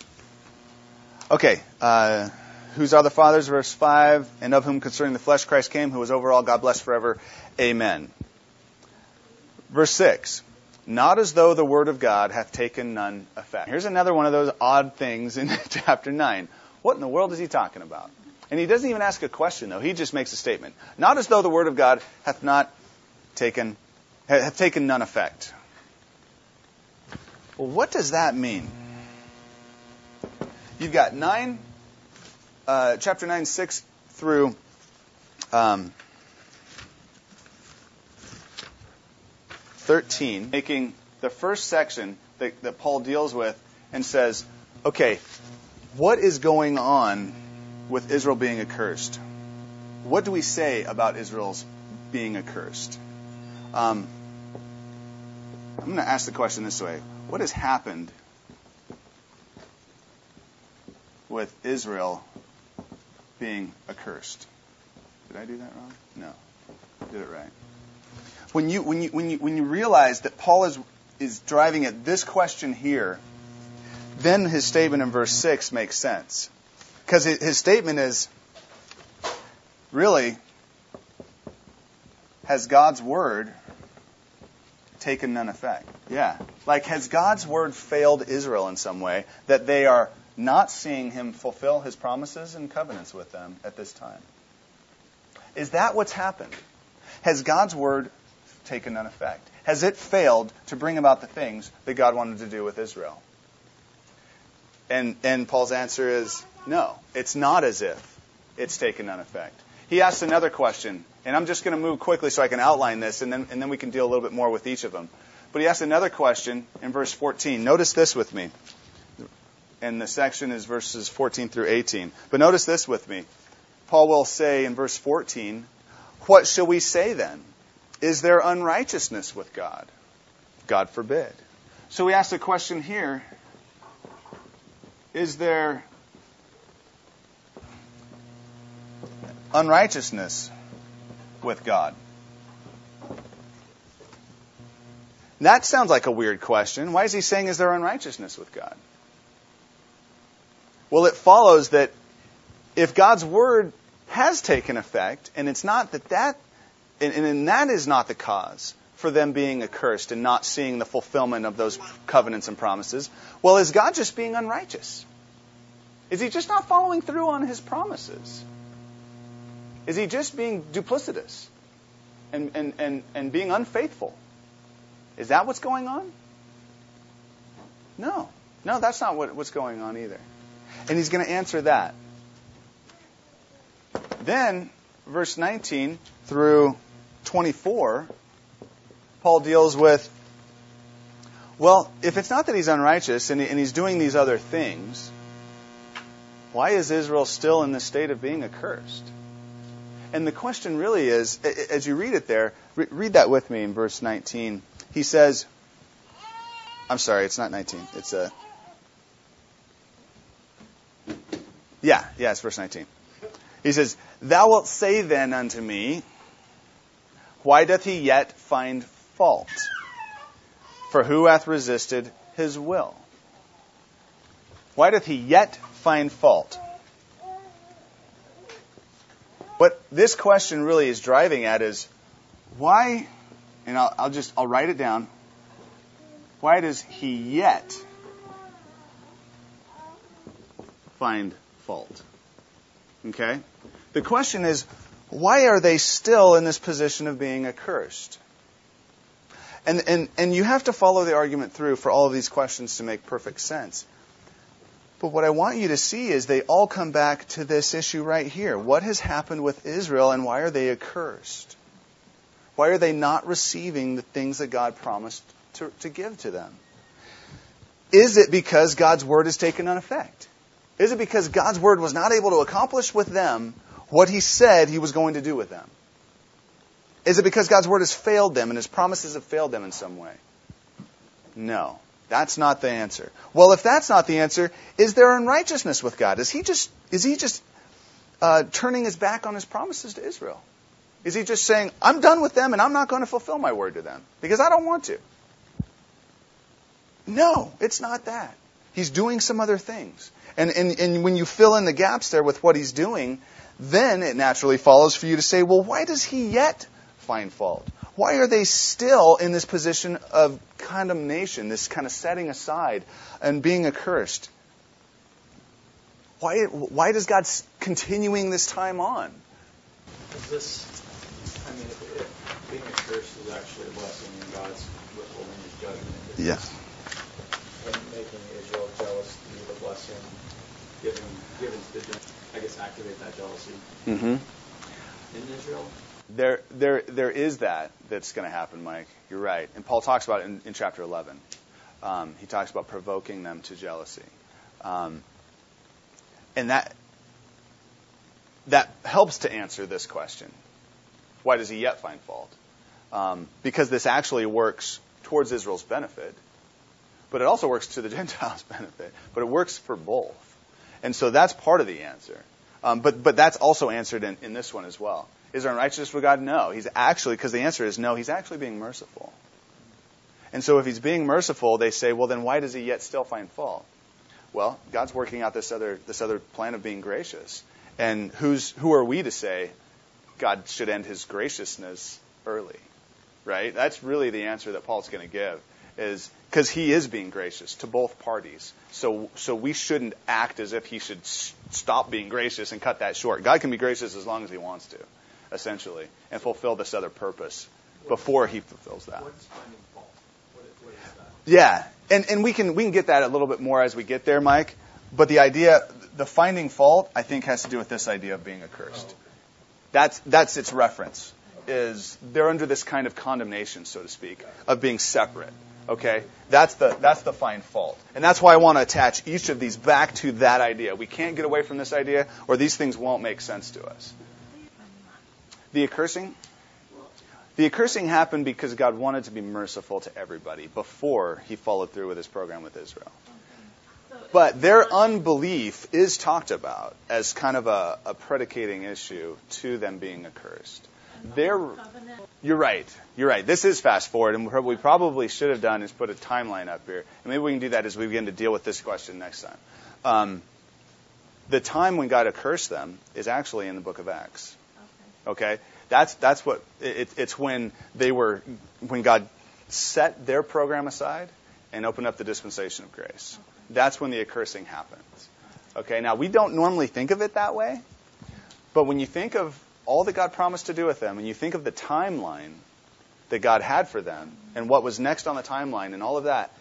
okay, uh, whose are the fathers, verse five, and of whom concerning the flesh Christ came, who is over all, God bless forever. Amen. Verse six. Not as though the word of God hath taken none effect. Here's another one of those odd things in chapter nine. What in the world is he talking about? And he doesn't even ask a question, though. He just makes a statement. Not as though the word of God hath not taken, hath taken none effect. Well, what does that mean? You've got nine, uh, chapter nine, six through um, thirteen, making the first section that, that Paul deals with and says, okay, what is going on with Israel being accursed? What do we say about Israel's being accursed? Um, I'm going to ask the question this way. What has happened with Israel being accursed? Did I do that wrong? No. I did it right. When you when you when you when you realize that Paul is is driving at this question here, then his statement in verse six makes sense. Because his statement is, really, has God's word taken none effect? Yeah. Like, has God's word failed Israel in some way that they are not seeing him fulfill his promises and covenants with them at this time? Is that what's happened? Has God's word taken none effect? Has it failed to bring about the things that God wanted to do with Israel? And, and Paul's answer is no. It's not as if it's taken none effect. He asks another question, and I'm just going to move quickly so I can outline this, and then, and then we can deal a little bit more with each of them. But he asks another question in verse fourteen. Notice this with me. And the section is verses fourteen through eighteen. But notice this with me. Paul will say in verse fourteen, "What shall we say then? Is there unrighteousness with God? God forbid." So we ask the question here, is there unrighteousness with God? That sounds like a weird question. Why is he saying, is there unrighteousness with God? Well, it follows that if God's word has taken effect, and it's not that that, and, and that is not the cause for them being accursed and not seeing the fulfillment of those covenants and promises, well, is God just being unrighteous? Is he just not following through on his promises? Is he just being duplicitous and, and, and, and being unfaithful? Is that what's going on? No. No, that's not what, what's going on either. And he's going to answer that. Then, verse nineteen through twenty-four, Paul deals with, well, if it's not that he's unrighteous and, he, and he's doing these other things, why is Israel still in the state of being accursed? And the question really is, as you read it there, read that with me in verse nineteen. He says, I'm sorry, it's not nineteen. It's a, yeah, yeah, it's verse nineteen. He says, "Thou wilt say then unto me, why doth he yet find fault? For who hath resisted his will?" Why doth he yet find fault? What this question really is driving at is, why, and I'll, I'll just, I'll write it down, why does he yet find fault? Okay? The question is, why are they still in this position of being accursed? And, and, and you have to follow the argument through for all of these questions to make perfect sense. But what I want you to see is they all come back to this issue right here. What has happened with Israel and why are they accursed? Why are they not receiving the things that God promised to, to give to them? Is it because God's word has taken none effect? Is it because God's word was not able to accomplish with them what he said he was going to do with them? Is it because God's word has failed them and his promises have failed them in some way? No. That's not the answer. Well, if that's not the answer, is there unrighteousness with God? Is he just is he just uh, turning his back on his promises to Israel? Is he just saying, I'm done with them and I'm not going to fulfill my word to them because I don't want to? No, it's not that. He's doing some other things. And, and, and when you fill in the gaps there with what he's doing, then it naturally follows for you to say, well, why does he yet find fault? Why are they still in this position of condemnation, this kind of setting aside and being accursed? Why, why does God continuing this time on? Is this, I mean, if, if being accursed is actually a blessing and God's withholding his judgment, Yes. And making Israel jealous to be the blessing given, given to the, I guess, activate that jealousy Mm-hmm. in Israel? There, there, there is that that's going to happen, Mike. You're right. And Paul talks about it in, in chapter eleven. Um, he talks about provoking them to jealousy. Um, and that that helps to answer this question. Why does he yet find fault? Um, because this actually works towards Israel's benefit, but it also works to the Gentiles' benefit. But it works for both. And so that's part of the answer. Um, but, but that's also answered in, in this one as well. Is there unrighteousness with God? No. He's actually, because the answer is no, he's actually being merciful. And so if he's being merciful, they say, well, then why does he yet still find fault? Well, God's working out this other this other plan of being gracious. And who's who are we to say God should end his graciousness early? Right? That's really the answer that Paul's going to give, is because he is being gracious to both parties. So so we shouldn't act as if he should s- stop being gracious and cut that short. God can be gracious as long as he wants to. essentially, and fulfill this other purpose before he fulfills that. What is finding fault? What is, what is that? Yeah, and and we can we can get that a little bit more as we get there, Mike. But the idea, the finding fault, I think, has to do with this idea of being accursed. Oh, okay. That's that's its reference. Is they're under this kind of condemnation, so to speak, of being separate. Okay, that's the that's the find fault, and that's why I want to attach each of these back to that idea. We can't get away from this idea, or these things won't make sense to us. The accursing, the accursing happened because God wanted to be merciful to everybody before He followed through with His program with Israel. But their unbelief is talked about as kind of a, a predicating issue to them being accursed. They're, you're right. You're right. This is fast forward, and what we probably should have done is put a timeline up here. And maybe we can do that as we begin to deal with this question next time. Um, the time when God accursed them is actually in the book of Acts. Okay, that's that's what it, it's when they were when God set their program aside and opened up the dispensation of grace. That's when the accursing happens. Okay, now we don't normally think of it that way, but when you think of all that God promised to do with them, and you think of the timeline that God had for them, and what was next on the timeline, and all of that,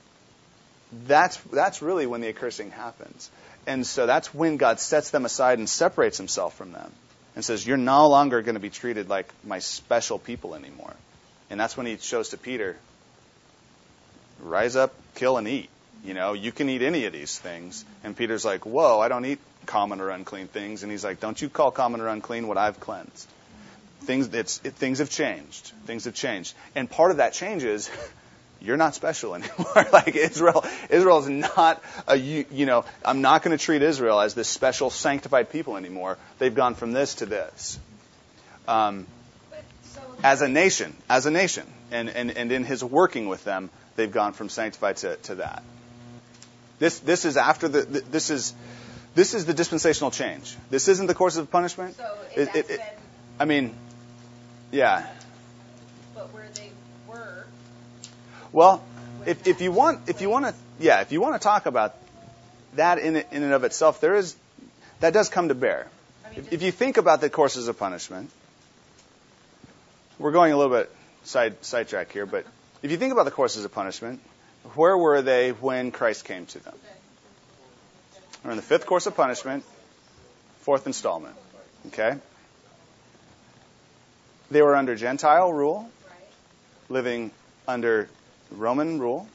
that's that's really when the accursing happens. And so that's when God sets them aside and separates Himself from them, and says, "You're no longer going to be treated like my special people anymore." And that's when He shows to Peter, "Rise up, kill, and eat. You know, you can eat any of these things." And Peter's like, "Whoa, I don't eat common or unclean things." And He's like, "Don't you call common or unclean what I've cleansed." Things, it's, it, things have changed. Things have changed. And part of that change is you're not special anymore. Like Israel, Israel is not a, you, you know, I'm not going to treat Israel as this special sanctified people anymore. They've gone from this to this. Um, as a nation, as a nation. And, and, and in His working with them, they've gone from sanctified to, to that. This, this is after the, this is, This is the dispensational change. This isn't the course of punishment. So it, it, it, been, it, I mean, yeah. But where they were. Well, if if you want if you want to yeah if you want to talk about that in in and of itself, there is that does come to bear. I mean, If, if you think about the courses of punishment, we're going a little bit side sidetrack here, but if you think about the courses of punishment, where were they when Christ came to them? We're in the fifth course of punishment, fourth installment. Okay? They were under Gentile rule, living under Roman rule.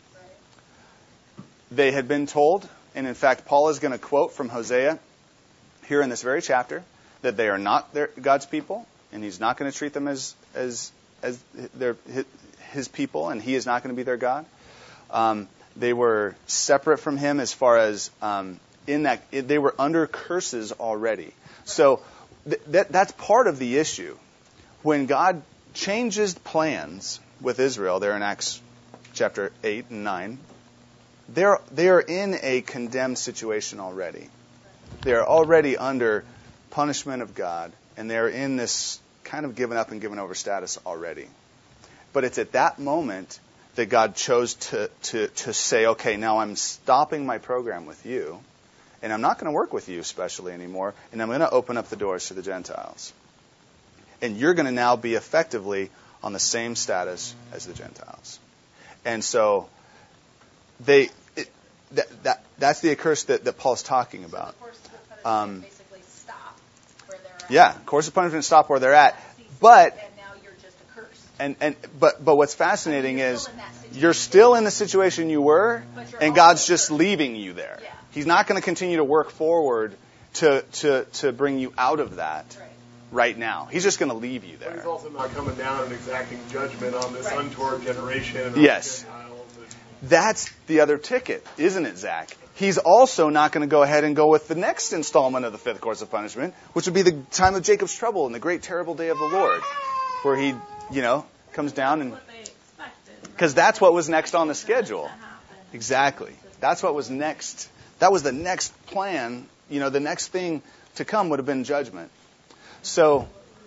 They had been told, and in fact, Paul is going to quote from Hosea here in this very chapter, that they are not their, God's people, and He's not going to treat them as as as their His people, and He is not going to be their God. Um, they were separate from Him as far as um, in that it, they were under curses already. So th- that that's part of the issue. When God changes plans with Israel, there in Acts chapter eight and nine, they're they are in a condemned situation already. They are already under punishment of God, and they're in this kind of given up and given over status already. But it's at that moment that God chose to to to say, okay, now I'm stopping my program with you, and I'm not going to work with you especially anymore, and I'm going to open up the doors to the Gentiles. And you're going to now be effectively on the same status as the Gentiles. And so they it, that, that that's the curse that, that Paul's talking about. So the course of punishment Um, basically stop where they're at. Yeah, course of punishment stop where they're at. But And now you're just accursed. and, and but but what's fascinating You're is still in that situation. you're still in the situation you were, But you're and also God's just accursed. leaving you there. Yeah. He's not going to continue to work forward to to to bring you out of that Right. right now. He's just going to leave you But there. He's also not coming down and exacting judgment on this Right. untoward generation. And on Yes. the Gentiles and- That's the other ticket, isn't it, Zach? He's also not going to go ahead and go with the next installment of the fifth course of punishment, which would be the time of Jacob's trouble and the great terrible day of the Lord, where he, you know, comes down and What they expected. because that's what was next on the schedule. That happened. Exactly. That's what was next. That was the next plan. You know, the next thing to come would have been judgment. So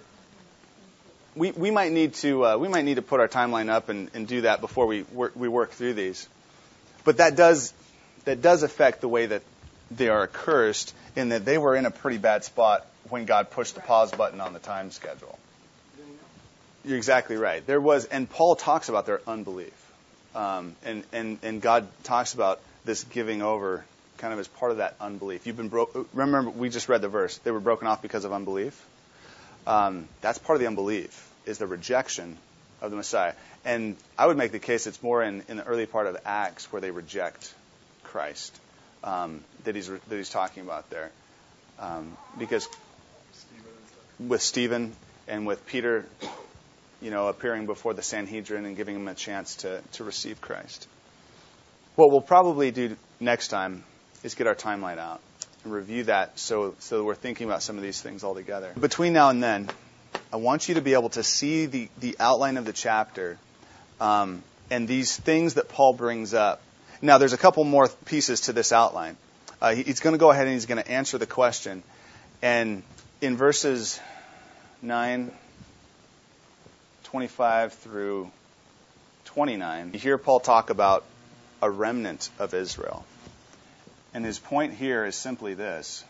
we we might need to uh, we might need to put our timeline up and, and do that before we work, we work through these. But that does that does affect the way that they are accursed, in that they were in a pretty bad spot when God pushed the pause button on the time schedule. You're exactly right. There was, and Paul talks about their unbelief. Um, and, and, and God talks about this giving over kind of as part of that unbelief. You've been bro- Remember, we just read the verse. They were broken off because of unbelief. Um, that's part of the unbelief, is the rejection of the Messiah. And I would make the case it's more in, in the early part of Acts where they reject Christ um, that he's that he's talking about there. Um, because with Stephen and with Peter, you know, appearing before the Sanhedrin and giving him a chance to, to receive Christ. What we'll probably do next time is get our timeline out and review that so, so that we're thinking about some of these things all together. Between now and then, I want you to be able to see the, the outline of the chapter um, and these things that Paul brings up. Now, there's a couple more pieces to this outline. Uh, he, he's going to go ahead and he's going to answer the question. And in verses nine, twenty-five through twenty-nine, you hear Paul talk about a remnant of Israel. And his point here is simply this.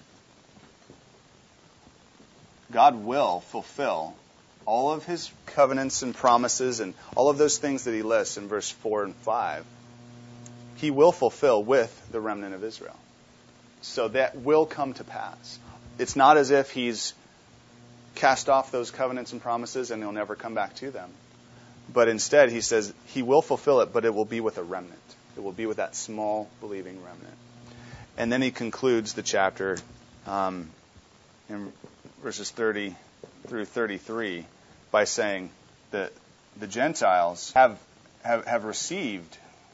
God will fulfill all of his covenants and promises and all of those things that he lists in verse four and five. He will fulfill with the remnant of Israel. So that will come to pass. It's not as if he's cast off those covenants and promises and he'll never come back to them. But instead, he says he will fulfill it, but it will be with a remnant. It will be with that small believing remnant. And then he concludes the chapter um, in verses thirty through thirty-three by saying that the Gentiles have have, have received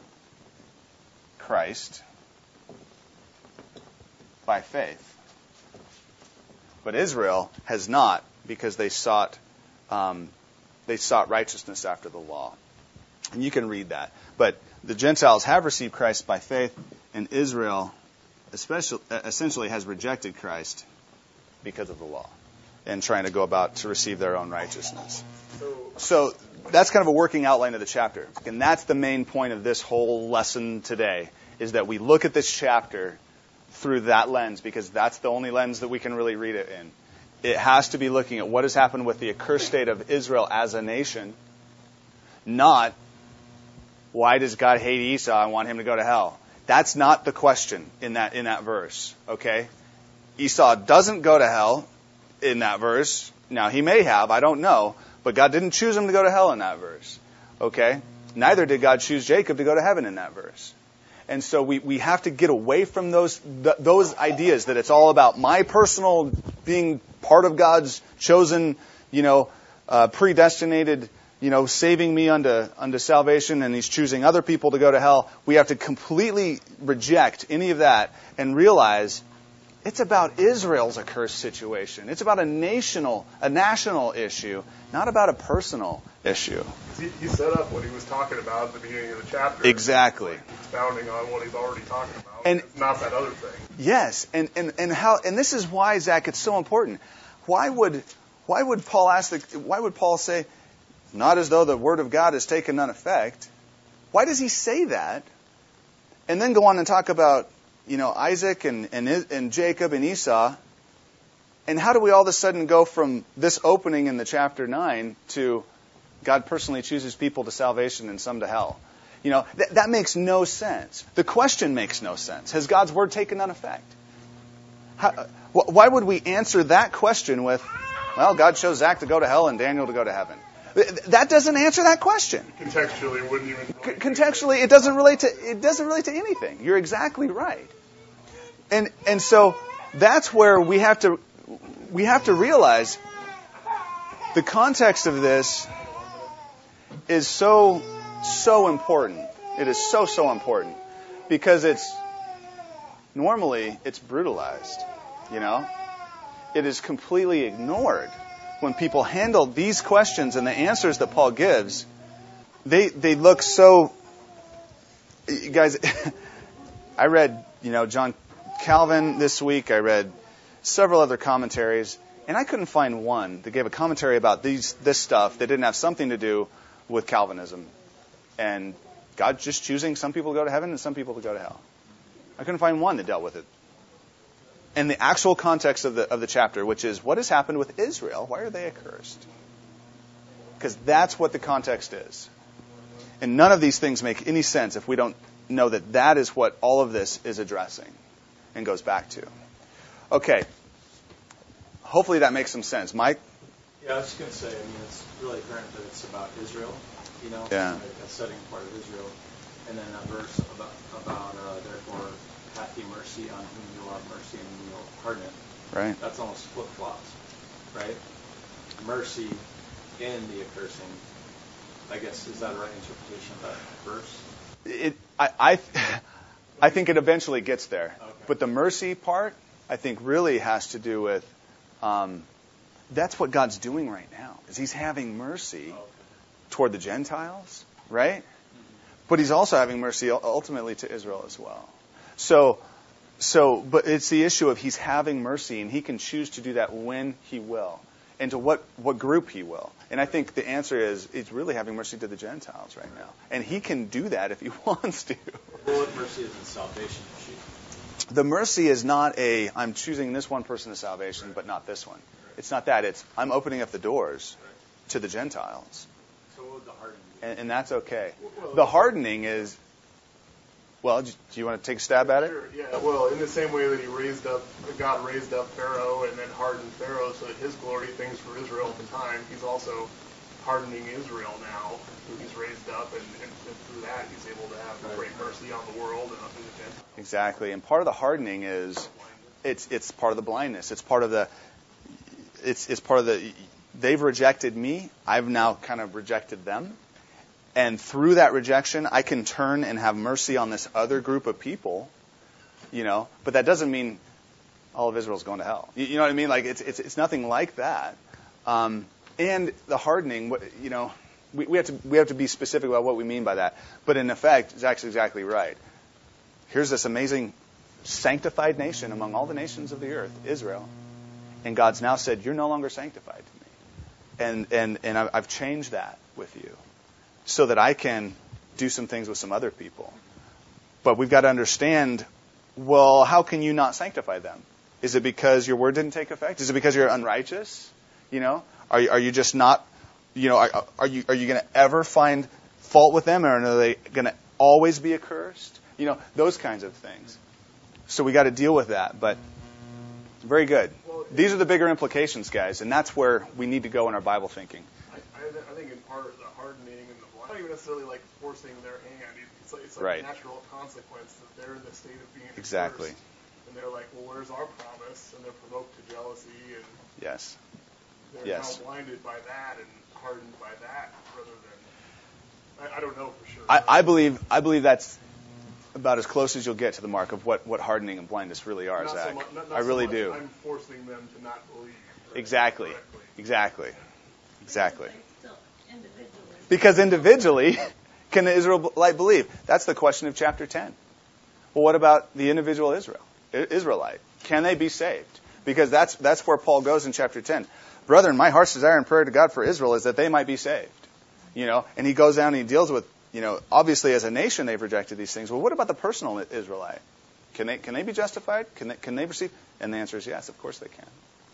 Christ by faith. But Israel has not, because they sought um, they sought righteousness after the law. And you can read that. But the Gentiles have received Christ by faith, and Israel especially, essentially has rejected Christ because of the law and trying to go about to receive their own righteousness. So that's kind of a working outline of the chapter. And that's the main point of this whole lesson today, is that we look at this chapter through that lens, because that's the only lens that we can really read it in. It has to be looking at what has happened with the accursed state of Israel as a nation, not why does God hate Esau and want him to go to hell. That's not the question in that in that verse. Okay, Esau doesn't go to hell in that verse. Now he may have, I don't know, but God didn't choose him to go to hell in that verse. Okay, neither did God choose Jacob to go to heaven in that verse. And so we, we have to get away from those th- those ideas that it's all about my personal being part of God's chosen, you know, uh, predestinated, you know, saving me unto unto salvation, and He's choosing other people to go to hell. We have to completely reject any of that and realize it's about Israel's accursed situation. It's about a national a national issue, not about a personal issue. He, he set up what he was talking about at the beginning of the chapter. Exactly. Like expounding on what he's already talking about. And it's not that other thing. Yes, and, and, and how and this is why, Zach, it's so important. Why would why would Paul ask the why would Paul say, not as though the word of God has taken none effect? Why does he say that? And then go on and talk about, you know, Isaac and, and and Jacob and Esau. And how do we all of a sudden go from this opening in the chapter nine to God personally chooses people to salvation and some to hell? You know, th- that makes no sense. The question makes no sense. Has God's word taken none effect? How, wh- why would we answer that question with, well, God chose Zach to go to hell and Daniel to go to heaven? Th- that doesn't answer that question. Contextually, it wouldn't even. C- contextually, it doesn't relate to it doesn't relate to anything. You're exactly right. And and so that's where we have to we have to realize the context of this is so so important. It is so so important because it's normally it's brutalized, you know? It is completely ignored when people handle these questions and the answers that Paul gives. They they look so guys I read, you know, John Calvin this week. I read several other commentaries, and I couldn't find one that gave a commentary about these this stuff that didn't have something to do with Calvinism and God just choosing some people to go to heaven and some people to go to hell. I couldn't find one that dealt with it. and the actual context of the of the chapter, which is what has happened with Israel. Why are they accursed? Because that's what the context is. And none of these things make any sense if we don't know that that is what all of this is addressing and goes back to. Okay. Hopefully that makes some sense. Mike? Yeah, I was just going to say, I mean, it's really apparent that it's about Israel, you know, Yeah. like a setting part of Israel. And then that verse about, about uh, therefore, hath he mercy on whom you will have mercy and whom you will harden it. Right. That's almost flip-flops, right? Mercy in the accursing. I guess, is that a right interpretation of that verse? It, I, I, I think it eventually gets there. Okay. But the mercy part, I think, really has to do with, um, that's what God's doing right now, is he's having mercy Okay. toward the Gentiles, right? But he's also having mercy ultimately to Israel as well. So, so, but it's the issue of he's having mercy, and he can choose to do that when he will, and to what, what group he will. And I think the answer is he's really having mercy to the Gentiles right now. And he can do that if he wants to. Well, what mercy is in salvation? The mercy is not a, I'm choosing this one person to salvation, but not this one. It's not that. It's, I'm opening up the doors to the Gentiles. So what would the hardening be? And, and that's okay. The hardening is, well, do you want to take a stab at it? Sure, yeah. Well, in the same way that he raised up, God raised up Pharaoh and then hardened Pharaoh so that his glory things for Israel at the time, he's also hardening Israel now, who he's raised up, and, and, and through that he's able to have great mercy on the world and on the Gentiles. Exactly. And part of the hardening is, it's it's part of the blindness. It's part of the, it's it's part of the, they've rejected me. I've now kind of rejected them. And through that rejection, I can turn and have mercy on this other group of people, you know. But that doesn't mean all of Israel's going to hell. You, you know what I mean? Like it's it's it's nothing like that. Um, and the hardening, you know, we, we have to we have to be specific about what we mean by that. But in effect, Zach's exactly right. Here's this amazing sanctified nation among all the nations of the earth, Israel, and God's now said, "You're no longer sanctified to me," and and and I've changed that with you, so that I can do some things with some other people. But we've got to understand, well, how can you not sanctify them? Is it because your word didn't take effect? Is it because you're unrighteous? You know, are you, are you just not, you know, are, are you are you going to ever find fault with them, or are they going to always be accursed? You know, those kinds of things. So we got to deal with that. But very good. These are the bigger implications, guys, and that's where we need to go in our Bible thinking. I, I, I think in part of the hardening and the blind, not even necessarily like forcing their hand. It's like, it's like Right. a natural consequence that they're in the state of being Exactly. accursed. And they're like, well, where's our promise? And they're provoked to jealousy, and Yes. they're Yes. now blinded by that and hardened by that, rather than, I, I don't know for sure. I, I believe I believe that's about as close as you'll get to the mark of what, what hardening and blindness really are, Not so Zach. mu- not- not I so really much do. I'm forcing them to not believe. right, Exactly. correctly. Exactly. Exactly. Like still individually. Because individually, can the Israelite believe? That's the question of chapter ten. Well, what about the individual Israel, Israelite? Can they be saved? Because that's that's where Paul goes in chapter ten. Brethren, my heart's desire and prayer to God for Israel is that they might be saved. You know, and he goes down and he deals with, you know, obviously as a nation they've rejected these things. Well, what about the personal Israelite? Can they can they be justified? Can they can they receive? And the answer is yes, of course they can.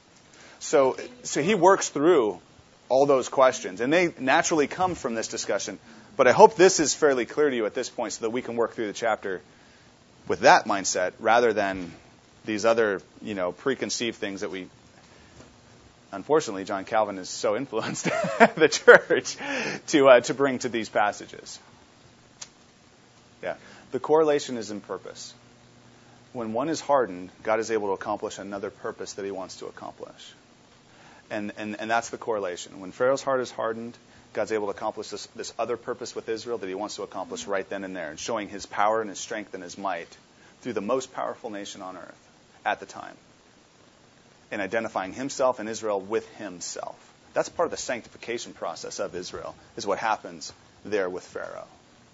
So so he works through all those questions, and they naturally come from this discussion. But I hope this is fairly clear to you at this point, so that we can work through the chapter with that mindset rather than these other, you know, preconceived things that we. Unfortunately, John Calvin has so influenced the church to uh, to bring to these passages. Yeah, the correlation is in purpose. When one is hardened, God is able to accomplish another purpose that He wants to accomplish, and and and that's the correlation. When Pharaoh's heart is hardened, God's able to accomplish this this other purpose with Israel that He wants to accomplish right then and there, and showing His power and His strength and His might through the most powerful nation on earth at the time. And identifying himself and Israel with himself. That's part of the sanctification process of Israel, is what happens there with Pharaoh.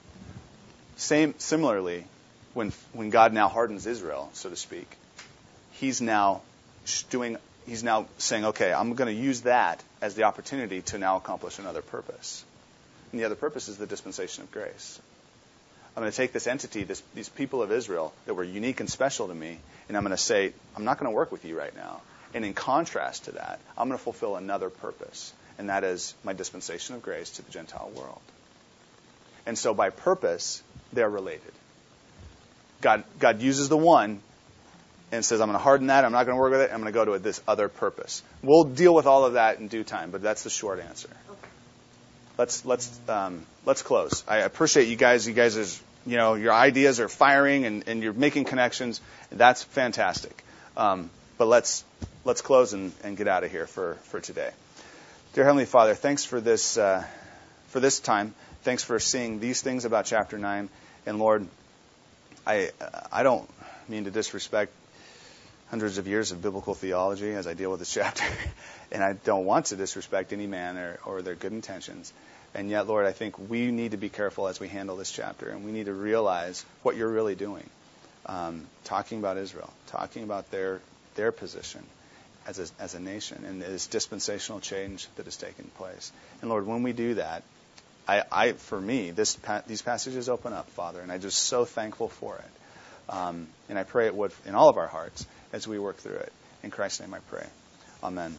Same, similarly, when when God now hardens Israel, so to speak, he's now doing. He's now saying, okay, I'm going to use that as the opportunity to now accomplish another purpose. And the other purpose is the dispensation of grace. I'm going to take this entity, this, these people of Israel that were unique and special to me, and I'm going to say, I'm not going to work with you right now. And in contrast to that, I'm going to fulfill another purpose, and that is my dispensation of grace to the Gentile world. And so by purpose, they're related. God, God uses the one and says, I'm going to harden that. I'm not going to work with it. I'm going to go to this other purpose. We'll deal with all of that in due time, but that's the short answer. Okay. Let's let's um, let's close. I appreciate you guys. You guys is you know your ideas are firing and, and you're making connections. That's fantastic. Um, but let's let's close and, and get out of here for, for today. Dear Heavenly Father, thanks for this uh, for this time. Thanks for seeing these things about chapter nine. And Lord, I I don't mean to disrespect hundreds of years of biblical theology as I deal with this chapter, and I don't want to disrespect any man or, or their good intentions. And yet, Lord, I think we need to be careful as we handle this chapter, and we need to realize what you're really doing. Um, talking about Israel, talking about their their position as a, as a nation, and this dispensational change that is taking place. And Lord, when we do that, I, I for me, this these passages open up, Father, and I'm just so thankful for it. Um, and I pray it would in all of our hearts as we work through it. In Christ's name I pray. Amen.